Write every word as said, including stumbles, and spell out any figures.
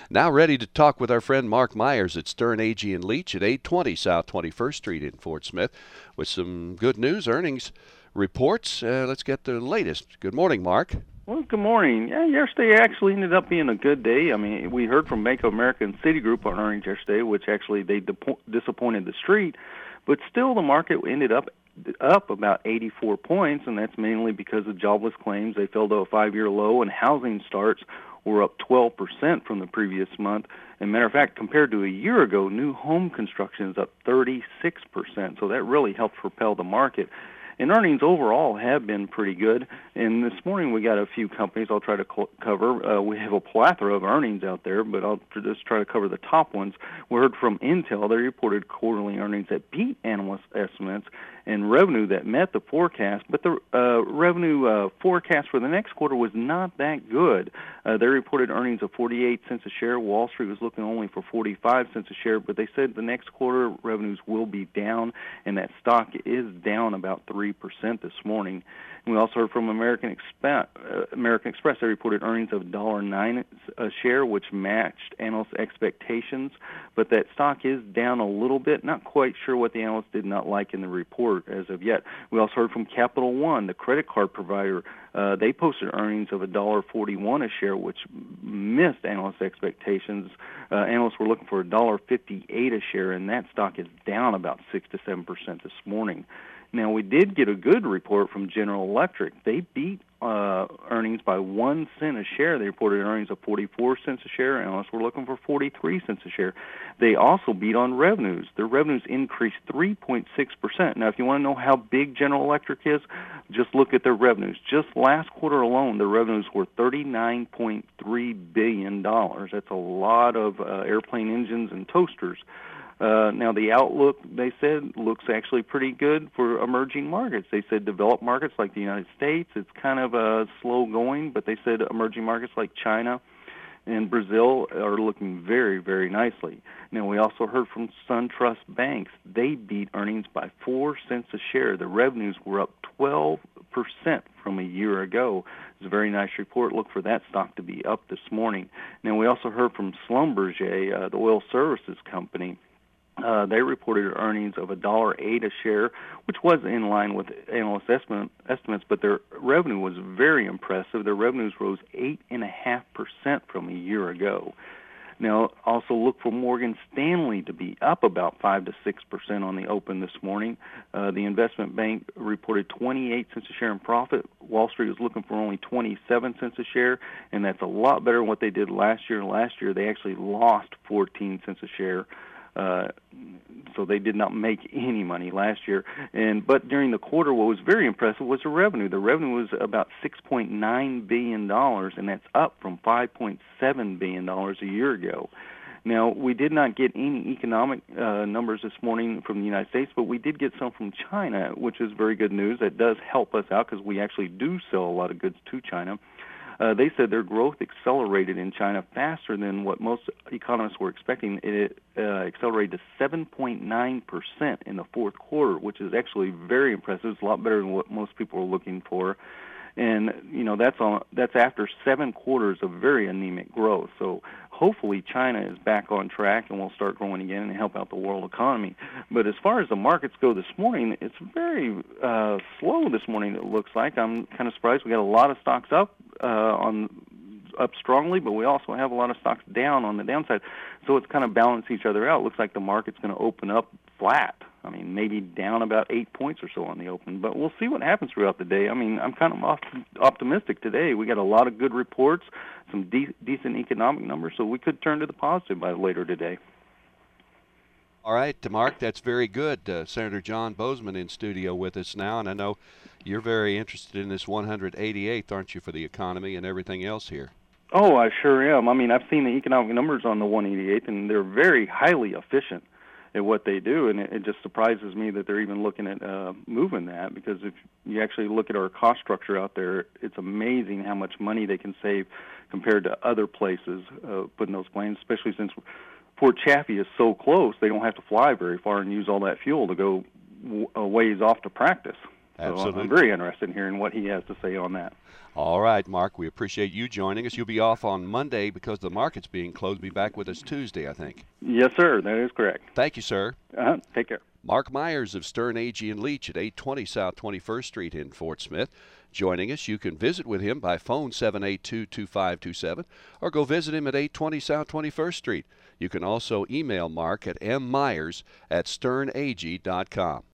Now ready to talk with our friend Mark Myers at Stern Agee and Leach at eight twenty South twenty-first Street in Fort Smith with some good news, earnings reports. Uh, let's get the latest. Good morning, Mark. Well, good morning. Yeah, yesterday actually ended up being a good day. I mean, we heard from Bank of America and Citigroup on earnings yesterday, which actually they depo- disappointed the street, but still the market ended up up about eighty-four points, and that's mainly because of jobless claims. They fell to a five-year low, and housing starts were up twelve percent from the previous month. And matter of fact, compared to a year ago, new home construction is up thirty-six percent. So that really helped propel the market. And earnings overall have been pretty good. And this morning we got a few companies I'll try to co- cover. Uh, we have a plethora of earnings out there, but I'll just try to cover the top ones. We heard from Intel. They reported quarterly earnings that beat analyst estimates and revenue that met the forecast, but the uh, revenue uh, forecast for the next quarter was not that good. Uh, they reported earnings of forty-eight cents a share. Wall Street was looking only for forty-five cents a share, but they said the next quarter revenues will be down, and that stock is down about three percent this morning. And we also heard from American Express. Uh, American Express. They reported earnings of one dollar and nine cents a share, which matched analyst expectations, but that stock is down a little bit. Not quite sure what the analysts did not like in the report as of yet. We also heard from Capital One, the credit card provider. Uh, they posted earnings of one dollar and forty-one cents a share, which missed analyst expectations. Uh, analysts were looking for one dollar and fifty-eight cents a share, and that stock is down about six to seven percent this morning. Now, we did get a good report from General Electric. They beat uh, earnings by one cent a share. They reported earnings of forty-four cents a share. Analysts were looking for forty-three cents a share. They also beat on revenues. Their revenues increased three point six percent. Now, if you want to know how big General Electric is, just look at their revenues. Just last quarter alone, their revenues were thirty-nine point three billion dollars. That's a lot of uh, airplane engines and toasters. Uh, now, the outlook, they said, looks actually pretty good for emerging markets. They said developed markets like the United States, it's kind of uh, slow going, but they said emerging markets like China and Brazil are looking very, very nicely. Now, we also heard from SunTrust Banks. They beat earnings by four cents a share. The revenues were up twelve percent from a year ago. It's a very nice report. Look for that stock to be up this morning. Now, we also heard from Schlumberger, uh, the oil services company. Uh, they reported earnings of one dollar and eight cents a share, which was in line with analyst estimate, estimates, but their revenue was very impressive. Their revenues rose eight point five percent from a year ago. Now, also look for Morgan Stanley to be up about five to six percent on the open this morning. Uh, the investment bank reported twenty-eight cents a share in profit. Wall Street was looking for only twenty-seven cents a share, and that's a lot better than what they did last year. Last year, they actually lost fourteen cents a share. Uh, so they did not make any money last year. And but during the quarter, what was very impressive was the revenue. The revenue was about six point nine billion dollars, and that's up from five point seven billion dollars a year ago. Now, we did not get any economic uh, numbers this morning from the United States, but we did get some from China, which is very good news. That does help us out because we actually do sell a lot of goods to China. Uh, they said their growth accelerated in China faster than what most economists were expecting. It uh, accelerated to seven point nine percent in the fourth quarter, which is actually very impressive. It's a lot better than what most people are looking for. And, you know, that's on, that's after seven quarters of very anemic growth. So hopefully China is back on track and will start growing again and help out the world economy. But as far as the markets go this morning, it's very uh, slow this morning, it looks like. I'm kind of surprised. We got a lot of stocks up uh, on up strongly, but we also have a lot of stocks down on the downside. So it's kind of balanced each other out. It looks like the market's going to open up flat. I mean, maybe down about eight points or so on the open, but we'll see what happens throughout the day. I mean, I'm kind of op- optimistic today. We got a lot of good reports, some de- decent economic numbers, so we could turn to the positive by later today. All right, Mark, that's very good. Uh, Senator John Bozeman in studio with us now, and I know you're very interested in this one hundred eighty-eighth, aren't you, for the economy and everything else here? Oh, I sure am. I mean, I've seen the economic numbers on the one eighty-eighth, and they're very highly efficient at what they do, and it, it just surprises me that they're even looking at uh, moving that, because if you actually look at our cost structure out there, it's amazing how much money they can save compared to other places uh, putting those planes, especially since Fort Chaffee is so close, they don't have to fly very far and use all that fuel to go w- a ways off to practice. So Absolutely. I'm very interested in hearing what he has to say on that. All right, Mark, we appreciate you joining us. You'll be off on Monday because the market's being closed. Be back with us Tuesday, I think. Yes, sir. That is correct. Thank you, sir. Uh-huh. Take care. Mark Myers of Stern Agee and Leach at eight twenty South twenty-first Street in Fort Smith. Joining us, you can visit with him by phone seven eight two, two five two seven or go visit him at eight twenty South twenty-first Street. You can also email Mark at m myers at stern agee dot com.